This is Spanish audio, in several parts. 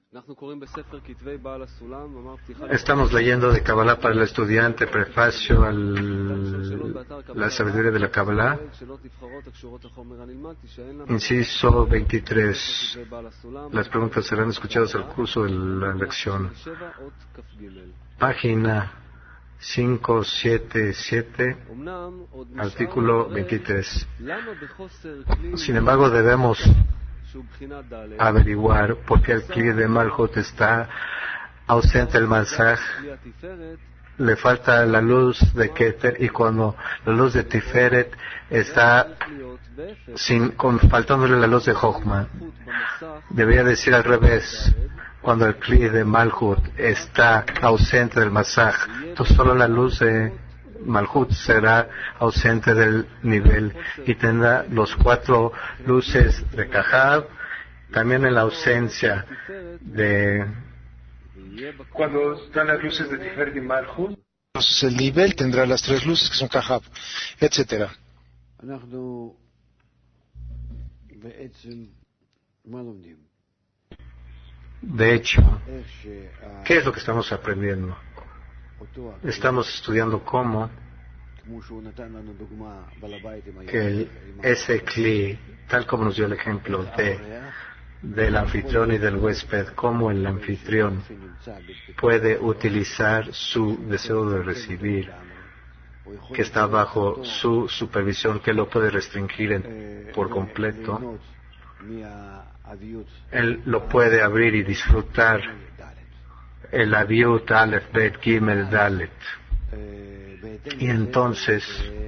Estamos leyendo de Kabbalah para el estudiante, prefacio a la sabiduría de la Kabbalah, inciso 23. Las preguntas serán escuchadas al curso de la lección. Página 577, artículo 23. Sin embargo, debemos averiguar por qué el Kli de Malhut está ausente del Masaj, le falta la luz de Keter, y cuando la luz de Tiferet está faltándole la luz de Jochma. Debería decir al revés: cuando el Kli de Malhut está ausente del Masaj, entonces solo la luz de Malhut será ausente del nivel y tendrá los 4 luces de Kahab. También en la ausencia de cuando están las luces de Tiferet y Malhut, entonces el nivel tendrá las 3 luces que son Kahab, etcétera. De hecho, ¿qué es lo que estamos aprendiendo? Estamos estudiando cómo que ese Kli, tal como nos dio el ejemplo del anfitrión y del huésped, cómo el anfitrión puede utilizar su deseo de recibir, que está bajo su supervisión, que lo puede restringir por completo. Él lo puede abrir y disfrutar el Aviut, Aleph, Bet, Gimel, Dalet. Y entonces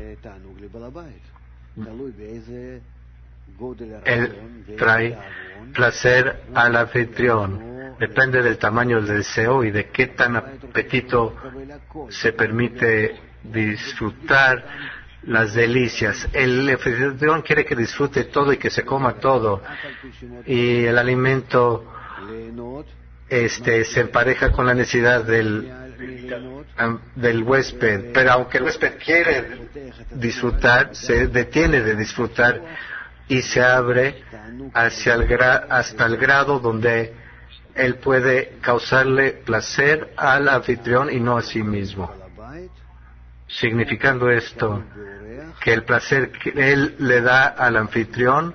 él trae placer al anfitrión. Depende del tamaño del deseo y de qué tan apetito se permite disfrutar las delicias. El anfitrión quiere que disfrute todo y que se coma todo, y el alimento se empareja con la necesidad del huésped, pero aunque el huésped quiere disfrutar, se detiene de disfrutar y se abre hasta el grado donde él puede causarle placer al anfitrión y no a sí mismo, significando esto que el placer que él le da al anfitrión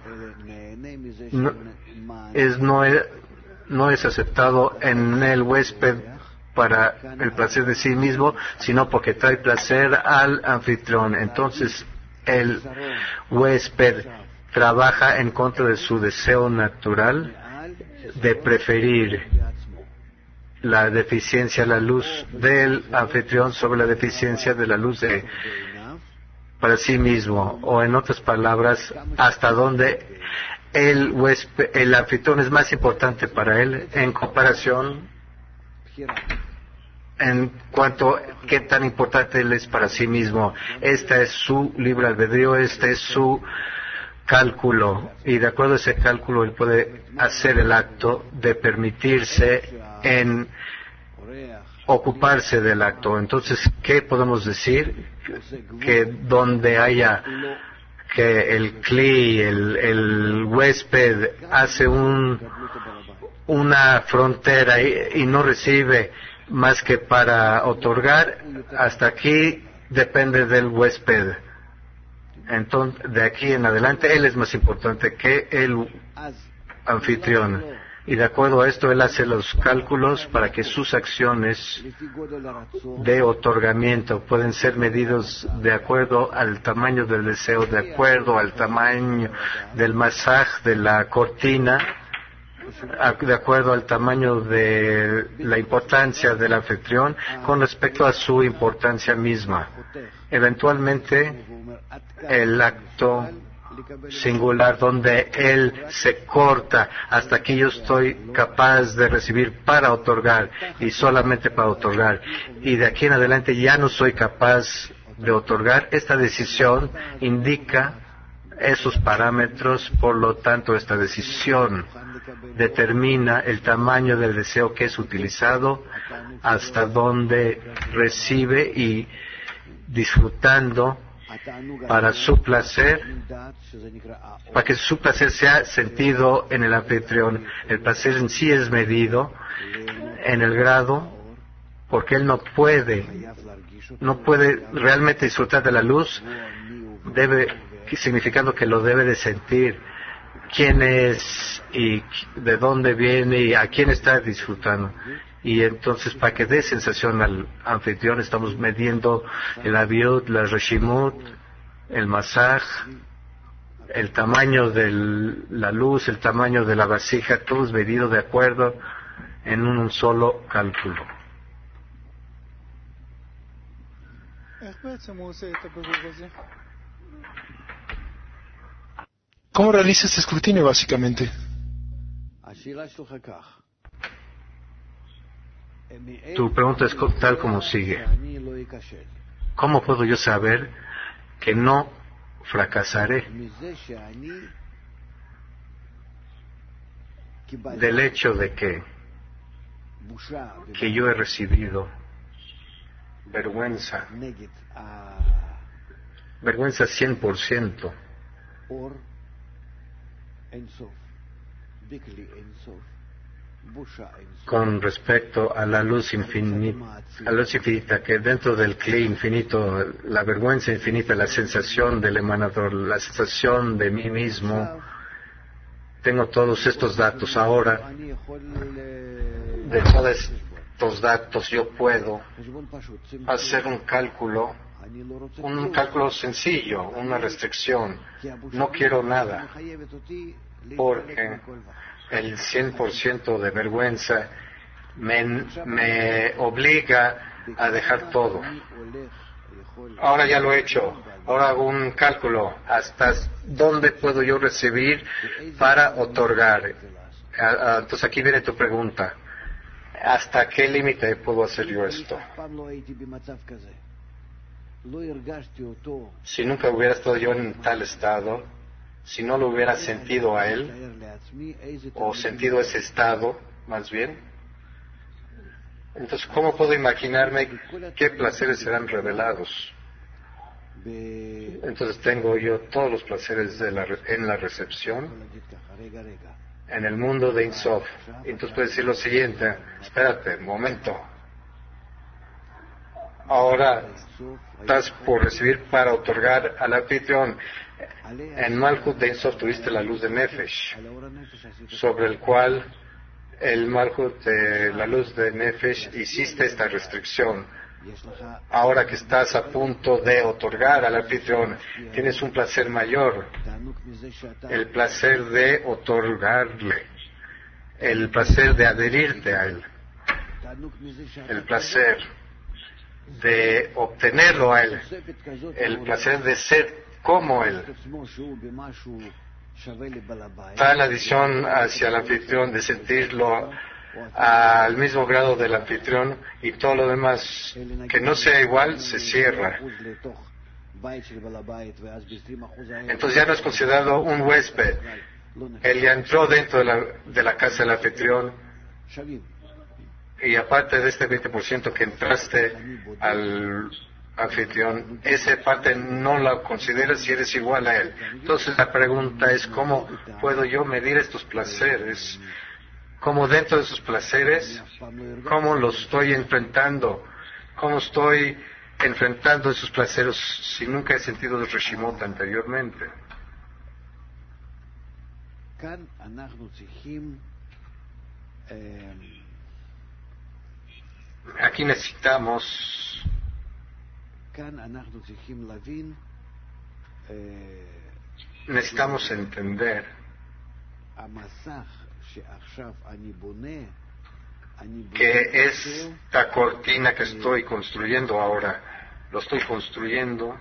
no es aceptado en el huésped para el placer de sí mismo, sino porque trae placer al anfitrión. Entonces el huésped trabaja en contra de su deseo natural de preferir la deficiencia, la luz del anfitrión sobre la deficiencia de la luz para sí mismo, o en otras palabras, hasta donde el anfitrión es más importante para él en comparación en cuanto a qué tan importante él es para sí mismo. Este es su libre albedrío, este es su cálculo, y de acuerdo a ese cálculo él puede hacer el acto de permitirse en ocuparse del acto. Entonces, ¿qué podemos decir? Que donde haya que el Kli, el huésped, hace una frontera y no recibe más que para otorgar, hasta aquí depende del huésped. Entonces, de aquí en adelante, él es más importante que el anfitrión. Y de acuerdo a esto, él hace los cálculos para que sus acciones de otorgamiento pueden ser medidos de acuerdo al tamaño del deseo, de acuerdo al tamaño del masaj, de la cortina, de acuerdo al tamaño de la importancia del anfitrión con respecto a su importancia misma. Eventualmente, el acto singular donde él se corta, hasta aquí yo estoy capaz de recibir para otorgar y solamente para otorgar, y de aquí en adelante ya no soy capaz de otorgar. Esta decisión indica esos parámetros, por lo tanto esta decisión determina el tamaño del deseo que es utilizado, hasta donde recibe, y disfrutando para su placer, para que su placer sea sentido en el anfitrión. El placer en sí es medido en el grado, porque él no puede realmente disfrutar de la luz, significando que lo debe de sentir, quién es y de dónde viene y a quién está disfrutando. Y entonces, para que dé sensación al anfitrión, estamos midiendo el aviut, la reshimut, el masaj, el tamaño de la luz, el tamaño de la vasija, todo es medido de acuerdo en un solo cálculo. ¿Cómo realiza este escrutinio, básicamente? Tu pregunta es tal como sigue. ¿Cómo puedo yo saber que no fracasaré? Del hecho de que yo he recibido vergüenza 100% con respecto a la luz infinita, que dentro del Kli infinito, la vergüenza infinita, la sensación del emanador, la sensación de mí mismo. Tengo todos estos datos ahora. De todos estos datos yo puedo hacer un cálculo sencillo, una restricción. No quiero nada, porque el 100% de vergüenza me obliga a dejar todo. Ahora ya lo he hecho. Ahora hago un cálculo. ¿Hasta dónde puedo yo recibir para otorgar? Entonces aquí viene tu pregunta. ¿Hasta qué límite puedo hacer yo esto? Si nunca hubiera estado yo en tal estado, si no lo hubiera sentido a él, o sentido ese estado, más bien, entonces, ¿cómo puedo imaginarme qué placeres serán revelados? Entonces tengo yo todos los placeres en la recepción, en el mundo de Ein Sof. Entonces puedes decir lo siguiente: espérate, un momento. Ahora estás por recibir para otorgar al anfitrión. En Malchut de Ein Sof tuviste la luz de Nefesh, sobre el cual el Malchut de la luz de Nefesh hiciste esta restricción. Ahora que estás a punto de otorgar al anfitrión, tienes un placer mayor, el placer de otorgarle, el placer de adherirte a él, el placer de obtenerlo a él, el placer de ser como él. Tal adición hacia el anfitrión, de sentirlo al mismo grado del anfitrión, y todo lo demás que no sea igual se cierra. Entonces ya no es considerado un huésped. Él ya entró dentro de la casa del anfitrión, y aparte de este 20% que entraste al anfitrión, esa parte no la consideras si eres igual a él. Entonces la pregunta es: ¿cómo puedo yo medir estos placeres? ¿Cómo dentro de esos placeres, cómo los estoy enfrentando? ¿Cómo estoy enfrentando esos placeres si nunca he sentido el Reshimot anteriormente? Aquí necesitamos entender que esta cortina que estoy construyendo ahora, lo estoy construyendo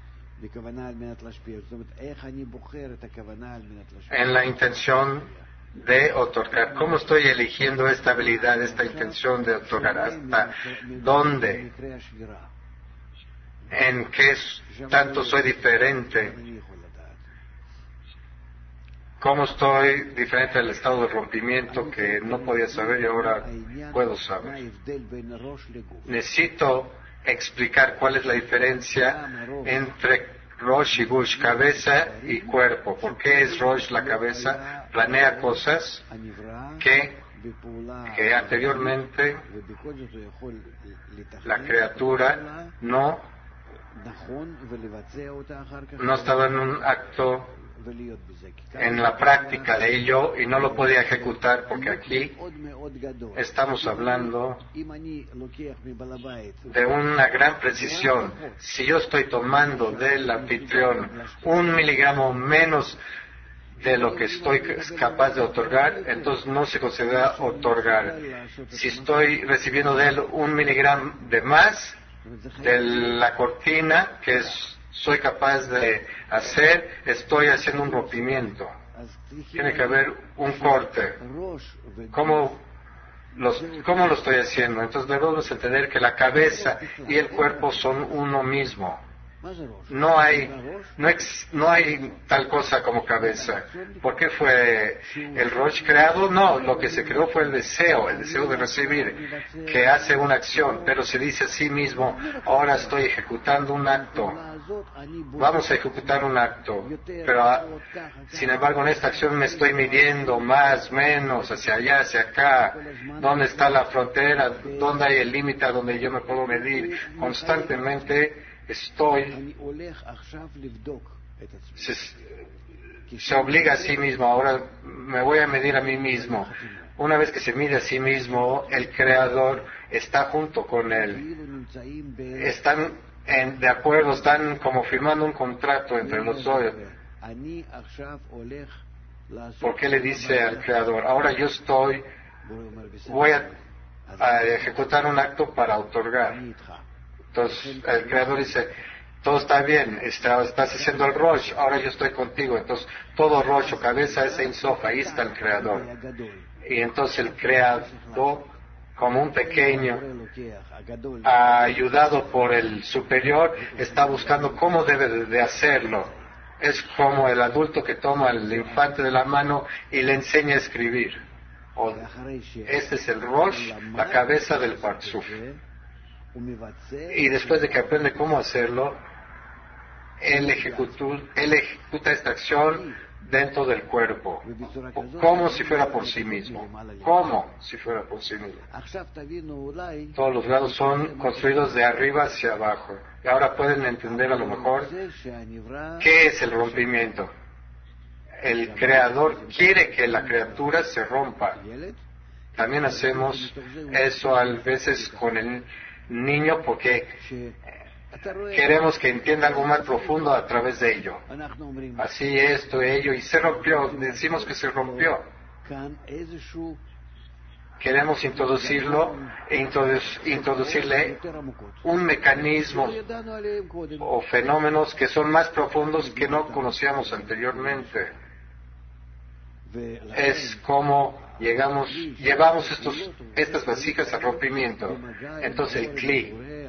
en la intención de otorgar. ¿Cómo estoy eligiendo esta habilidad, esta intención de otorgar? ¿Hasta dónde? ¿En qué tanto soy diferente? ¿Cómo estoy diferente al estado de rompimiento que no podía saber y ahora puedo saber? Necesito explicar cuál es la diferencia entre Rosh y Gush, cabeza y cuerpo. ¿Por qué es Rosh la cabeza? Planea cosas que anteriormente la criatura no estaba en un acto, en la práctica de ello, y no lo podía ejecutar, porque aquí estamos hablando de una gran precisión. Si yo estoy tomando del anfitrión 1 miligramo menos de lo que estoy capaz de otorgar, entonces no se considera otorgar. Si estoy recibiendo de él 1 miligramo de más de la cortina que soy capaz de hacer, estoy haciendo un rompimiento. Tiene que haber un corte. ¿Cómo lo estoy haciendo? Entonces debemos entender que la cabeza y el cuerpo son uno mismo. No hay tal cosa como cabeza. ¿Por qué fue el Rosh creado? No, lo que se creó fue el deseo de recibir, que hace una acción, pero se dice a sí mismo, ahora estoy ejecutando un acto. Vamos a ejecutar un acto, pero sin embargo en esta acción me estoy midiendo más, menos, hacia allá, hacia acá. ¿Dónde está la frontera? ¿Dónde hay el límite a donde yo me puedo medir? Constantemente se obliga a sí mismo. Ahora me voy a medir a mí mismo. Una vez que se mide a sí mismo, el Creador está junto con él. Están de acuerdo, están como firmando un contrato entre los dos. Porque le dice al Creador, ahora yo voy a ejecutar un acto para otorgar. Entonces el Creador dice, todo está bien, estás haciendo el Rosh, ahora yo estoy contigo. Entonces todo Rosh o cabeza es Ein Sof, ahí está el Creador. Y entonces el Creador, como un pequeño, ayudado por el superior, está buscando cómo debe de hacerlo. Es como el adulto que toma al infante de la mano y le enseña a escribir. Este es el Rosh, la cabeza del Partzuf. Y después de que aprende cómo hacerlo, él ejecuta esta acción dentro del cuerpo, como si fuera por sí mismo. Como si fuera por sí mismo. Todos los grados son construidos de arriba hacia abajo. Y ahora pueden entender a lo mejor qué es el rompimiento. El Creador quiere que la criatura se rompa. También hacemos eso a veces con el niño porque queremos que entienda algo más profundo a través de ello. Así ello, y se rompió, decimos que se rompió. Queremos introducirle un mecanismo o fenómenos que son más profundos que no conocíamos anteriormente. Es como llevamos estas vasijas al rompimiento. Entonces el Kli,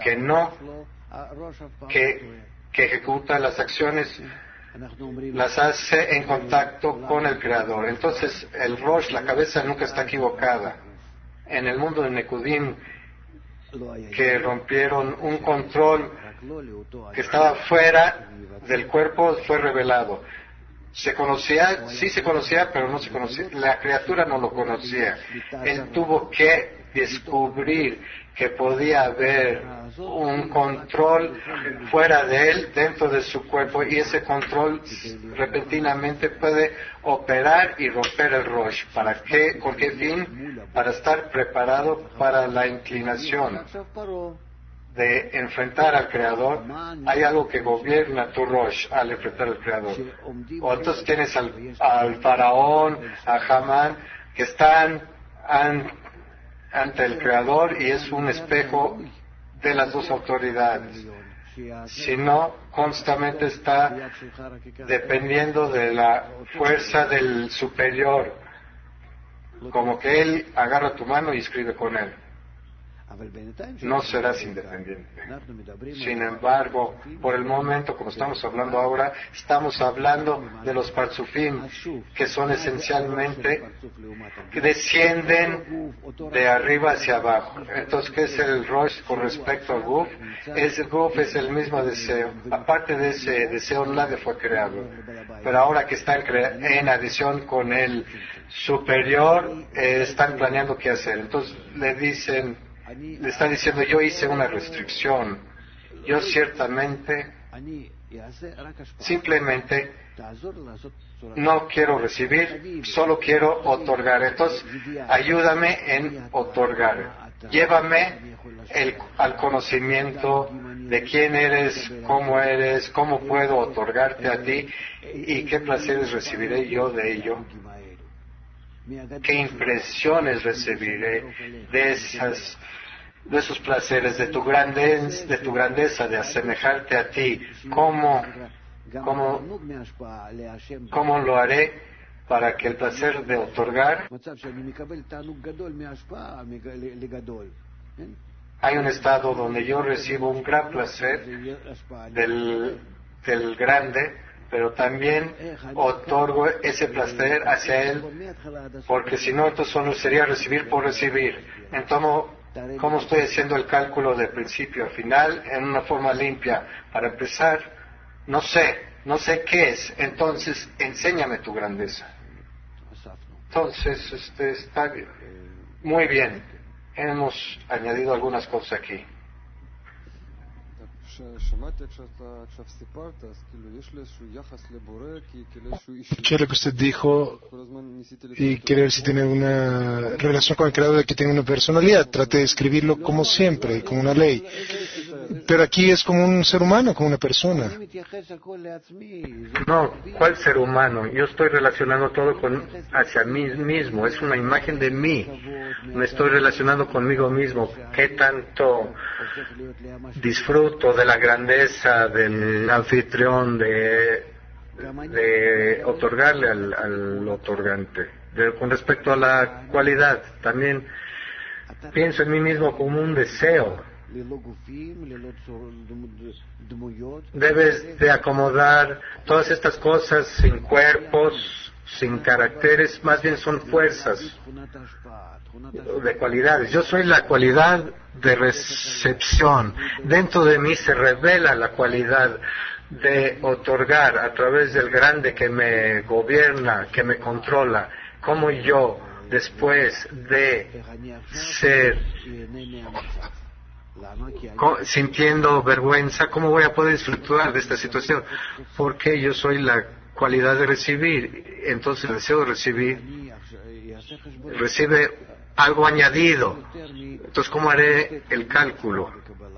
que ejecuta las acciones, las hace en contacto con el Creador. Entonces el Rosh, la cabeza, nunca está equivocada. En el mundo de Nekudim, que rompieron un control que estaba fuera del cuerpo, fue revelado. Se conocía, pero no se conocía. La criatura no lo conocía. Él tuvo que descubrir que podía haber un control fuera de él, dentro de su cuerpo, y ese control repentinamente puede operar y romper el Rosh. ¿Para qué? ¿Con qué fin? Para estar preparado para la inclinación de enfrentar al Creador. Hay algo que gobierna tu Rosh al enfrentar al Creador. O entonces tienes al faraón, a Hamán, que están ante el Creador, y es un espejo de las dos autoridades. Si no, constantemente está dependiendo de la fuerza del superior, como que él agarra tu mano y escribe con él. no serás independiente. Sin embargo, por el momento, como estamos hablando ahora, estamos hablando de los parzufim, que son esencialmente, que descienden de arriba hacia abajo. Entonces, ¿qué es el Rosh con respecto al Guf? El Guf es el mismo deseo. Aparte de ese deseo, nadie fue creado. Pero ahora que está en adición con el superior, están planeando qué hacer. Entonces, le está diciendo, yo hice una restricción. Yo ciertamente, simplemente, no quiero recibir, solo quiero otorgar. Entonces, ayúdame en otorgar. Llévame al conocimiento de quién eres, cómo puedo otorgarte a ti y qué placeres recibiré yo de ello. ¿Qué impresiones recibiré de esos placeres, de tu grandeza, de asemejarte a ti? ¿Cómo lo haré para que el placer de otorgar? Hay un estado donde yo recibo un gran placer del grande, pero también otorgo ese placer hacia él, porque si no, entonces solo sería recibir por recibir. Entonces, ¿cómo estoy haciendo el cálculo de principio a final en una forma limpia? Para empezar, no sé qué es, entonces enséñame tu grandeza. Entonces, está bien. Muy bien, hemos añadido algunas cosas aquí. Escuché lo que usted dijo y quería ver si tiene una relación con el creador, de que tiene una personalidad. Trate de escribirlo como siempre, como una ley. Pero aquí es como un ser humano, como una persona. No, ¿cuál ser humano? Yo estoy relacionando todo hacia mí mismo, es una imagen de mí. Me estoy relacionando conmigo mismo. ¿Qué tanto disfruto de la grandeza del anfitrión, de otorgarle al otorgante? Con respecto a la cualidad, también pienso en mí mismo como un deseo. Debes de acomodar todas estas cosas sin cuerpos, sin caracteres, más bien son fuerzas de cualidades. Yo soy la cualidad de recepción. Dentro de mí se revela la cualidad de otorgar a través del grande que me gobierna, que me controla. Como yo, después de ser sintiendo vergüenza, ¿cómo voy a poder disfrutar de esta situación? Porque yo soy la cualidad de recibir. Entonces el deseo de recibir recibe algo añadido. Entonces, ¿cómo haré el cálculo?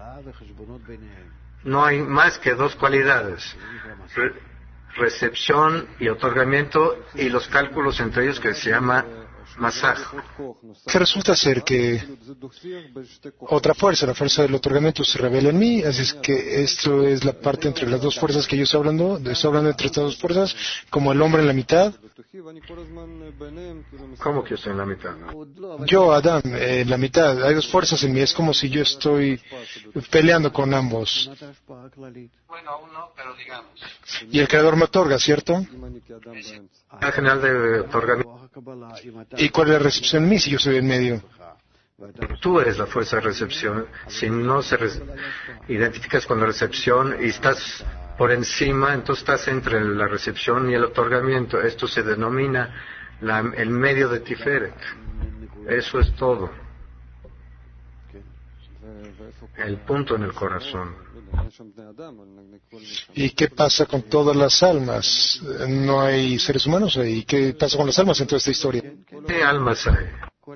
No hay más que dos cualidades: recepción y otorgamiento, y los cálculos entre ellos que se llama masaj. Que resulta ser que otra fuerza, la fuerza del otorgamiento, se revela en mí. Así es que esto es la parte entre las dos fuerzas que yo estoy hablando entre estas dos fuerzas, como el hombre en la mitad. ¿Cómo que yo estoy en la mitad? Yo, Adán, en la mitad. Hay dos fuerzas en mí. Es como si yo estoy peleando con ambos. Bueno, aún no, pero digamos. Y el creador me otorga, ¿cierto? El general de otorgamiento. ¿Y cuál es la recepción en mí si yo soy en medio? Tú eres la fuerza de recepción. Si no identificas con la recepción y estás por encima, entonces estás entre la recepción y el otorgamiento. Esto se denomina el medio de Tiferet. Eso es todo. El punto en el corazón. ¿Y qué pasa con todas las almas? ¿No hay seres humanos ahí? ¿Qué pasa con las almas en toda esta historia? ¿Qué almas hay?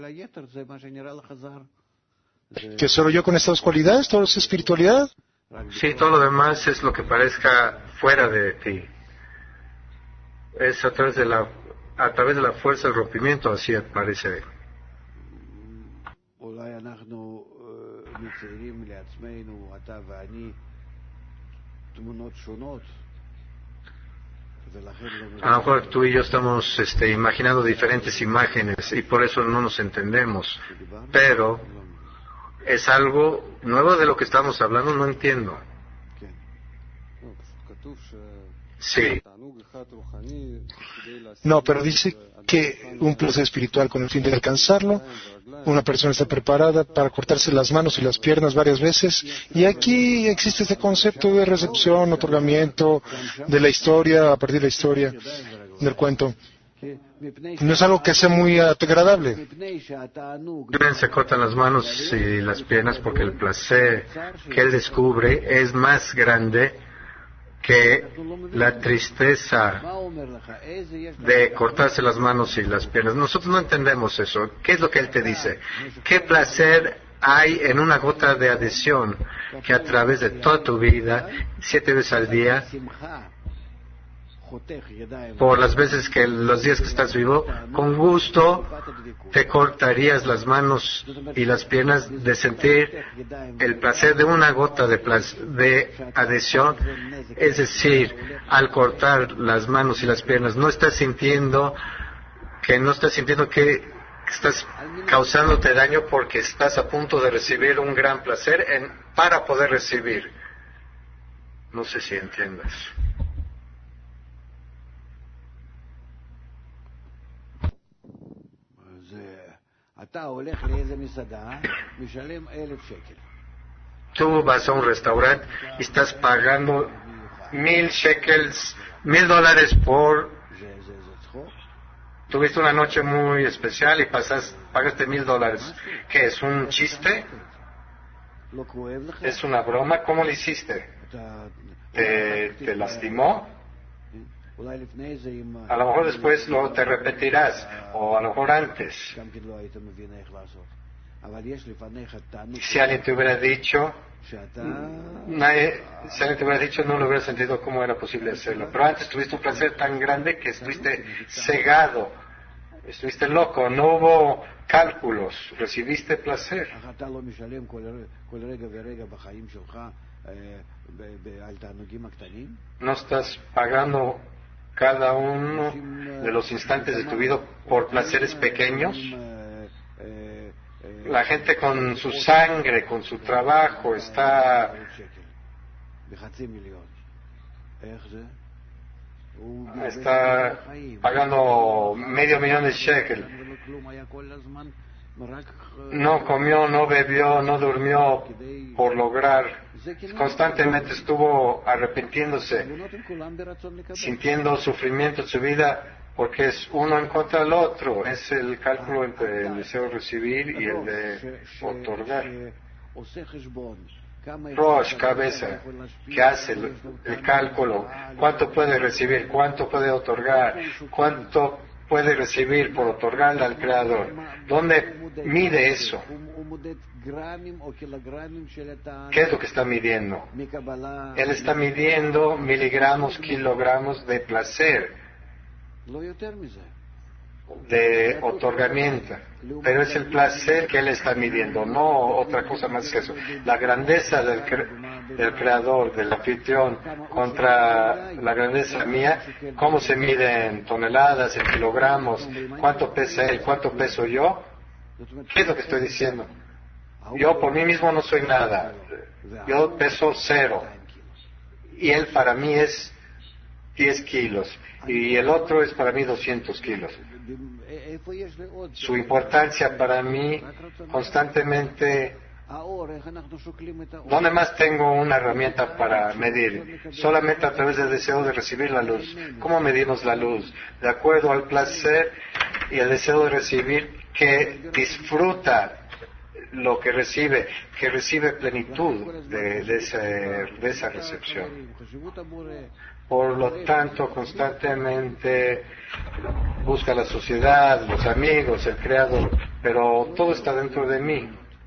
¿Que solo yo con estas dos cualidades? ¿Todo es espiritualidad? Sí, todo lo demás es lo que parezca fuera de ti. Es a través de la fuerza del rompimiento, así parece. A lo mejor tú y yo estamos imaginando diferentes imágenes y por eso no nos entendemos. Pero Es algo nuevo de lo que estamos hablando, no entiendo. Sí. No, pero dice que un placer espiritual con el fin de alcanzarlo, una persona está preparada para cortarse las manos y las piernas varias veces, y aquí existe este concepto de recepción, otorgamiento, de la historia, a partir de la historia, del cuento. No es algo que sea muy agradable. Se cortan las manos y las piernas porque el placer que él descubre es más grande que la tristeza de cortarse las manos y las piernas. Nosotros no entendemos eso. ¿Qué es lo que él te dice? ¿Qué placer hay en una gota de adhesión que a través de toda tu vida, 7 veces al día, por las veces que los días que estás vivo, con gusto te cortarías las manos y las piernas de sentir el placer de una gota de adhesión? Es decir, al cortar las manos y las piernas, no estás sintiendo que estás causándote daño porque estás a punto de recibir un gran placer para poder recibir. No sé si entiendes. Tú vas a un restaurante y estás pagando 1,000 shekels, $1,000 tuviste una noche muy especial y pagaste $1,000. ¿Qué es un chiste? ¿Es una broma? ¿Cómo lo hiciste? ¿Te lastimó? A lo mejor después te repetirás, o a lo mejor antes. Si alguien te hubiera dicho, no lo hubiera sentido cómo era posible hacerlo. Pero antes tuviste un placer tan grande que estuviste cegado, estuviste loco, no hubo cálculos, recibiste placer. No estás pagando cada uno de los instantes de tu vida por placeres pequeños. La gente con su sangre, con su trabajo, está pagando $500,000 de shekel. No comió, no bebió, no durmió por lograr. Constantemente estuvo arrepintiéndose, sintiendo sufrimiento en su vida, porque es uno en contra del otro. Es el cálculo entre el deseo de recibir y el de otorgar. Rosh, cabeza, que hace el cálculo, cuánto puede recibir, cuánto puede otorgar, cuánto puede recibir por otorgarle al Creador. ¿Dónde mide eso? ¿Qué es lo que está midiendo? Él está midiendo miligramos, kilogramos de placer, de otorgamiento, pero es el placer que él está midiendo, no otra cosa más que eso. La grandeza del Creador, del anfitrión, contra la grandeza mía, ¿cómo se mide en toneladas, en kilogramos? ¿Cuánto pesa él? ¿Cuánto peso yo? ¿Qué es lo que estoy diciendo? Yo por mí mismo no soy nada, yo peso 0, y él para mí es 10 kilos, y el otro es para mí 200 kilos. Su importancia para mí constantemente. ¿Dónde más tengo una herramienta para medir? Solamente a través del deseo de recibir la luz. ¿Cómo medimos la luz? De acuerdo al placer y el deseo de recibir, que disfruta lo que recibe plenitud de esa recepción. Por lo tanto, constantemente busca la sociedad, los amigos, el Creador, pero todo está dentro de mí.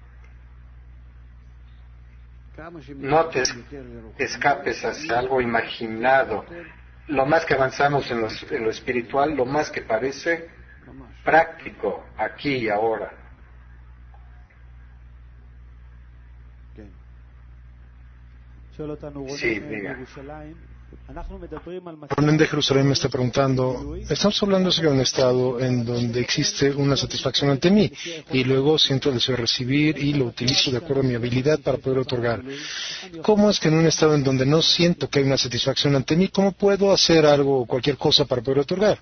No te escapes hacia algo imaginado. Lo más que avanzamos en lo espiritual, lo más que parece práctico, aquí y ahora. Sí, diga. Ronen de Jerusalén me está preguntando, estamos hablando sobre un estado en donde existe una satisfacción ante mí y luego siento el deseo de recibir y lo utilizo de acuerdo a mi habilidad para poder otorgar. ¿Cómo es que en un estado en donde no siento que hay una satisfacción ante mí, cómo puedo hacer algo o cualquier cosa para poder otorgar?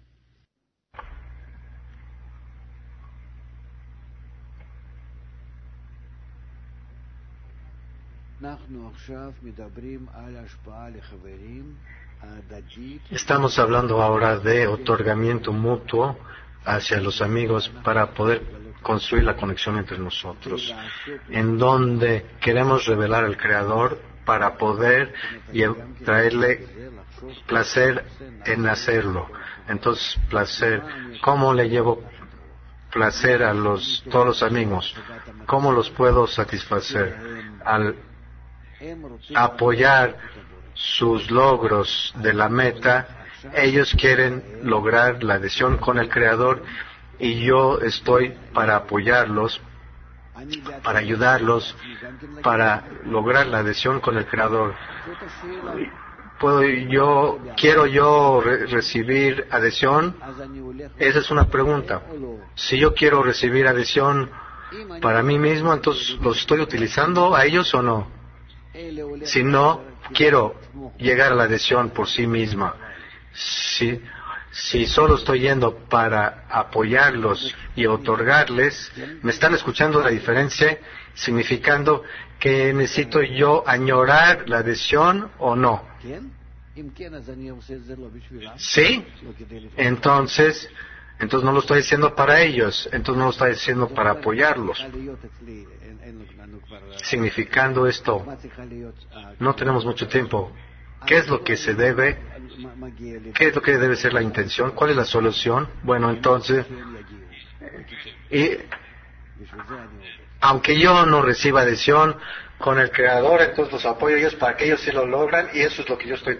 Estamos hablando ahora de otorgamiento mutuo hacia los amigos para poder construir la conexión entre nosotros, en donde queremos revelar al Creador para poder traerle placer en hacerlo. Entonces, placer, ¿cómo le llevo placer a todos los amigos? ¿Cómo los puedo satisfacer? Al apoyar sus logros de la meta, ellos quieren lograr la adhesión con el Creador y yo estoy para apoyarlos, para ayudarlos, para lograr la adhesión con el Creador. ¿Quiero yo recibir adhesión? Esa es una pregunta. Si yo quiero recibir adhesión para mí mismo, entonces ¿los estoy utilizando a ellos o no? Si no, quiero llegar a la adhesión por sí misma. Si solo estoy yendo para apoyarlos y otorgarles, ¿me están escuchando la diferencia? Significando que necesito yo añorar la adhesión o no. ¿Sí? Entonces no lo estoy haciendo para ellos, entonces no lo estoy haciendo para apoyarlos. Significando esto, no tenemos mucho tiempo. ¿Qué es lo que se debe? ¿Qué es lo que debe ser la intención? ¿Cuál es la solución? Bueno, entonces, aunque yo no reciba adhesión con el Creador, entonces los apoyo a ellos para que ellos sí lo logran, y eso es lo que yo estoy